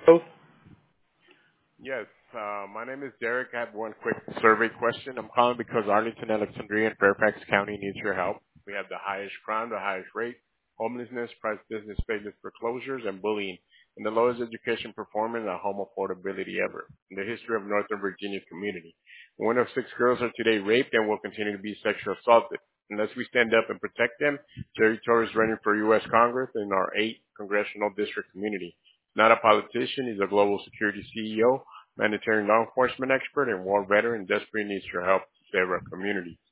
Hello? Yes, my name is Derek. I have one quick survey question. I'm calling because Arlington, Alexandria, and Fairfax County needs your help. We have the highest crime, the highest rate, homelessness, private business failures, foreclosures, and bullying, and the lowest education performance and home affordability ever in the history of Northern Virginia community. One of six girls are today raped and will continue to be sexually assaulted. Unless we stand up and protect them, Jerry Torres is running for U.S. Congress in our 8th congressional district community. Not a politician, he's a global security CEO, humanitarian law enforcement expert, and war veteran desperately needs your help to save our community.